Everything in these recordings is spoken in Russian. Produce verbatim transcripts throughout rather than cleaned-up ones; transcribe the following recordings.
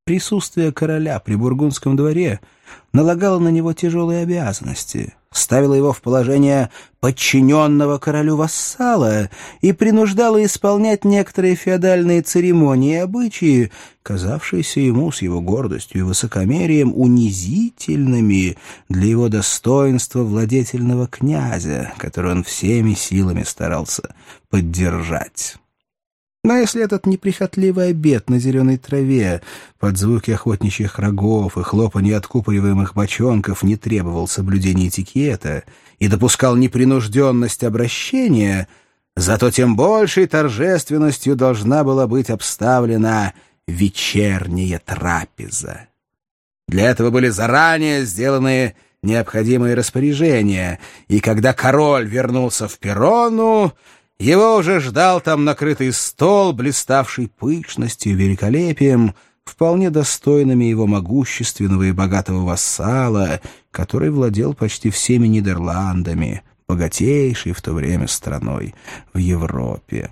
Присутствие короля при бургундском дворе налагало на него тяжелые обязанности, ставило его в положение подчиненного королю вассала и принуждало исполнять некоторые феодальные церемонии и обычаи, казавшиеся ему с его гордостью и высокомерием унизительными для его достоинства владетельного князя, который он всеми силами старался поддержать. Но если этот неприхотливый обед на зеленой траве под звуки охотничьих рогов и хлопанье откупориваемых бочонков не требовал соблюдения этикета и допускал непринужденность обращения, зато тем большей торжественностью должна была быть обставлена вечерняя трапеза. Для этого были заранее сделаны необходимые распоряжения, и когда король вернулся в Перрону, его уже ждал там накрытый стол, блиставший пышностью и великолепием, вполне достойными его могущественного и богатого вассала, который владел почти всеми Нидерландами, богатейшей в то время страной в Европе.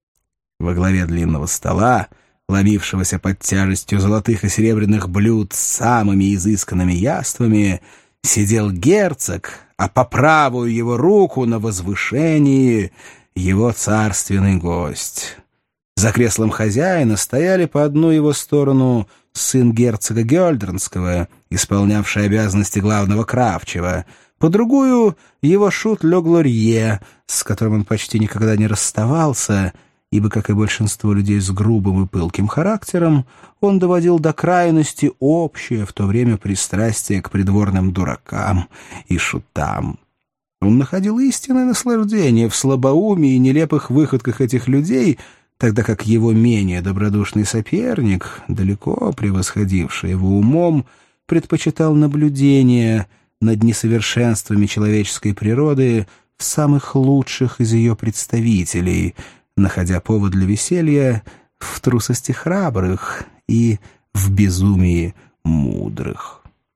Во главе длинного стола, ломившегося под тяжестью золотых и серебряных блюд с самыми изысканными яствами, сидел герцог, а по правую его руку на возвышении — его царственный гость. За креслом хозяина стояли по одну его сторону сын герцога Гёльдернского, исполнявший обязанности главного кравчего, по другую — его шут Ле Глорье, с которым он почти никогда не расставался, ибо, как и большинство людей с грубым и пылким характером, он доводил до крайности общее в то время пристрастие к придворным дуракам и шутам. Он находил истинное наслаждение в слабоумии и нелепых выходках этих людей, тогда как его менее добродушный соперник, далеко превосходивший его умом, предпочитал наблюдение над несовершенствами человеческой природы в самых лучших из ее представителей, находя повод для веселья в трусости храбрых и в безумии мудрых.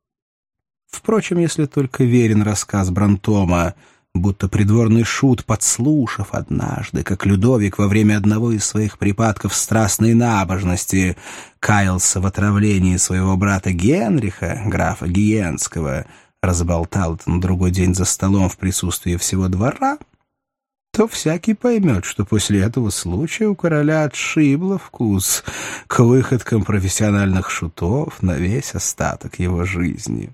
Впрочем, если только верен рассказ Брантома, будто придворный шут, подслушав однажды, как Людовик во время одного из своих припадков страстной набожности каялся в отравлении своего брата Генриха, графа Гиенского, разболтал это на другой день за столом в присутствии всего двора, то всякий поймет, что после этого случая у короля отшибло вкус к выходкам профессиональных шутов на весь остаток его жизни.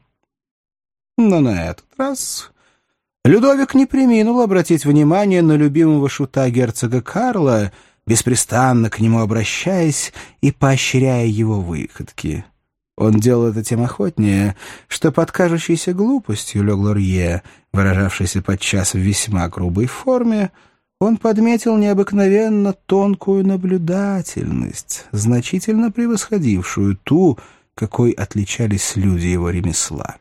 Но на этот раз Людовик не преминул обратить внимание на любимого шута герцога Карла, беспрестанно к нему обращаясь и поощряя его выходки. Он делал это тем охотнее, что под кажущейся глупостью Ле Глорье, выражавшейся подчас в весьма грубой форме, он подметил необыкновенно тонкую наблюдательность, значительно превосходившую ту, какой отличались люди его ремесла.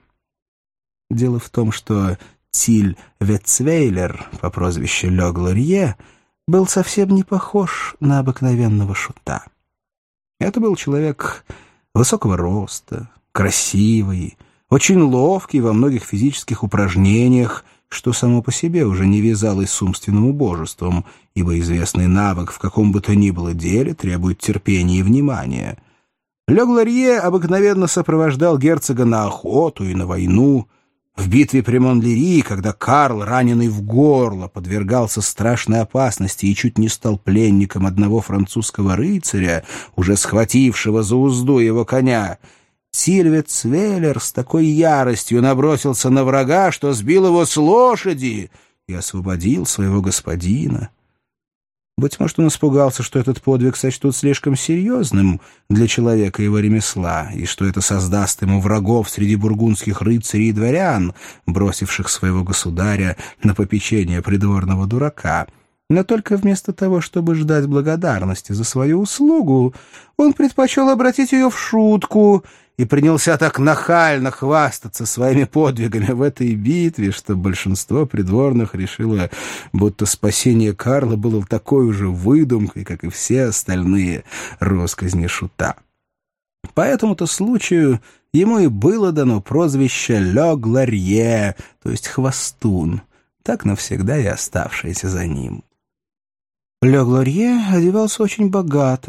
Дело в том, что Тиль Ветцвейлер по прозвищу Ле Глорье был совсем не похож на обыкновенного шута. Это был человек высокого роста, красивый, очень ловкий во многих физических упражнениях, что само по себе уже не вязалось с умственным убожеством, ибо известный навык в каком бы то ни было деле требует терпения и внимания. Ле Глорье обыкновенно сопровождал герцога на охоту и на войну. В битве при Монлери, когда Карл, раненый в горло, подвергался страшной опасности и чуть не стал пленником одного французского рыцаря, уже схватившего за узду его коня, Тиль Ветцвейлер с такой яростью набросился на врага, что сбил его с лошади и освободил своего господина. Быть может, он испугался, что этот подвиг сочтут слишком серьезным для человека его ремесла, и что это создаст ему врагов среди бургундских рыцарей и дворян, бросивших своего государя на попечение придворного дурака. Но только вместо того, чтобы ждать благодарности за свою услугу, он предпочел обратить ее в шутку и принялся так нахально хвастаться своими подвигами в этой битве, что большинство придворных решило, будто спасение Карла было такой же выдумкой, как и все остальные россказни шута. По этому-то случаю ему и было дано прозвище Ле Глорье, то есть хвостун, так навсегда и оставшееся за ним. Ле Глорье одевался очень богато,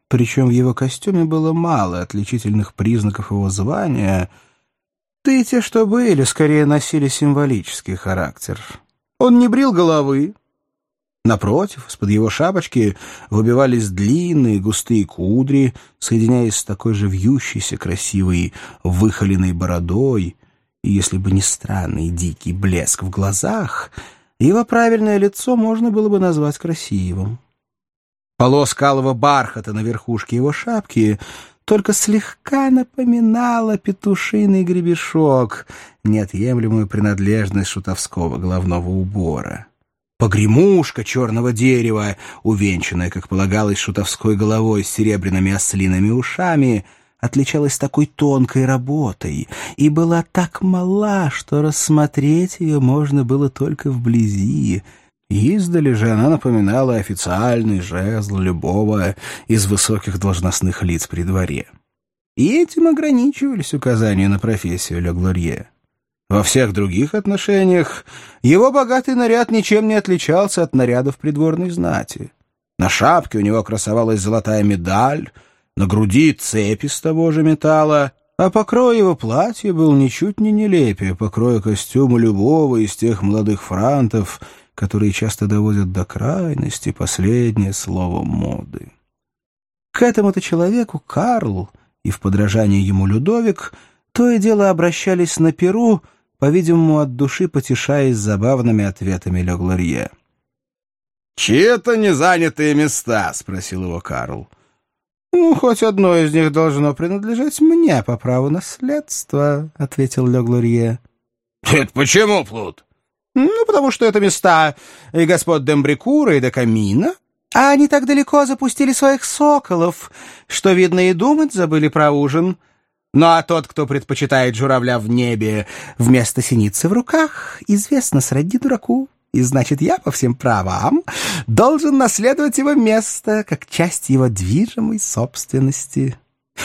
причем в его костюме было мало отличительных признаков его звания, да и те, что были, скорее носили символический характер. Он не брил головы. Напротив, из-под его шапочки выбивались длинные густые кудри, соединяясь с такой же вьющейся красивой выхоленной бородой, и если бы не странный дикий блеск в глазах, его правильное лицо можно было бы назвать красивым. Полоска алого бархата на верхушке его шапки только слегка напоминала петушиный гребешок, неотъемлемую принадлежность шутовского головного убора. Погремушка черного дерева, увенчанная, как полагалось, шутовской головой с серебряными ослиными ушами, отличалась такой тонкой работой и была так мала, что рассмотреть ее можно было только вблизи. Издали же она напоминала официальный жезл любого из высоких должностных лиц при дворе. И этим ограничивались указания на профессию Ле Глорье. Во всех других отношениях его богатый наряд ничем не отличался от нарядов придворной знати. На шапке у него красовалась золотая медаль, на груди цепь из того же металла, а покрой его платья был ничуть не нелепее покроя костюма любого из тех молодых франтов, которые часто доводят до крайности последнее слово моды. К этому-то человеку Карл и в подражании ему Людовик то и дело обращались на перу, по-видимому, от души потешаясь забавными ответами Ле Глорье. «Чьи это незанятые места?» — спросил его Карл. «Ну, хоть одно из них должно принадлежать мне по праву наследства», — ответил Ле Глорье. «Это почему, Плут?» «Ну, потому что это места и господ Дембрикура, и де Камина, а они так далеко запустили своих соколов, что, видно, и думать забыли про ужин. Ну, а тот, кто предпочитает журавля в небе вместо синицы в руках, известно сродни дураку, и значит, я по всем правам должен наследовать его место как часть его движимой собственности».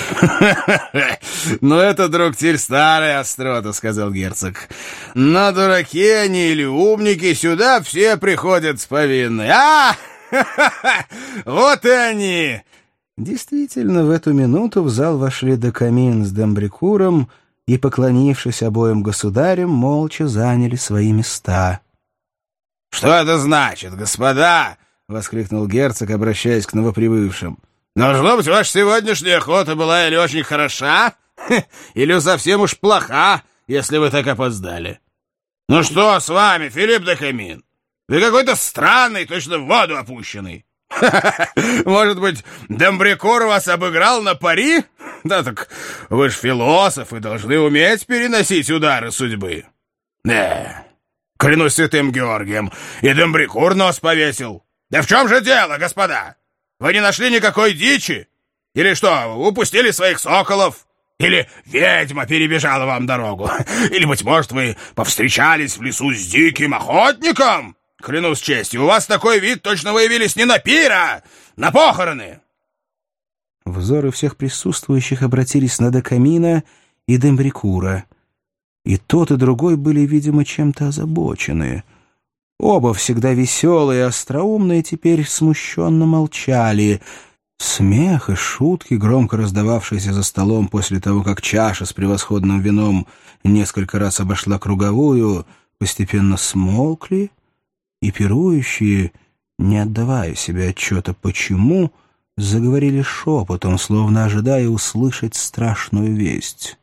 «Ну, это, друг Тиль, старая острота», — сказал герцог. «На дураки они или умники сюда все приходят с повинной. А, вот и они!» Действительно, в эту минуту в зал вошли де Камин с Дембрикуром и, поклонившись обоим государям, молча заняли свои места. «Что это значит, господа?» — воскликнул герцог, обращаясь к новоприбывшим. «Должно быть, ваша сегодняшняя охота была или очень хороша, или совсем уж плоха, если вы так опоздали. Ну что с вами, Филипп де Камин? Вы какой-то странный, точно в воду опущенный. Может быть, Дембрикур вас обыграл на пари? Да так вы ж философ и должны уметь переносить удары судьбы. Не, клянусь святым Георгием, и Дембрикур нос повесил. Да в чем же дело, господа? Вы не нашли никакой дичи? Или что, упустили своих соколов? Или ведьма перебежала вам дорогу? Или, быть может, вы повстречались в лесу с диким охотником? Клянусь честью, у вас такой вид, точно вы явились не на пир, а на похороны!» Взоры всех присутствующих обратились на де Камина и Дембрикура. И тот, и другой были, видимо, чем-то озабочены. Оба, всегда веселые и остроумные, теперь смущенно молчали. Смех и шутки, громко раздававшиеся за столом после того, как чаша с превосходным вином несколько раз обошла круговую, постепенно смолкли, и пирующие, не отдавая себе отчета почему, заговорили шепотом, словно ожидая услышать страшную весть.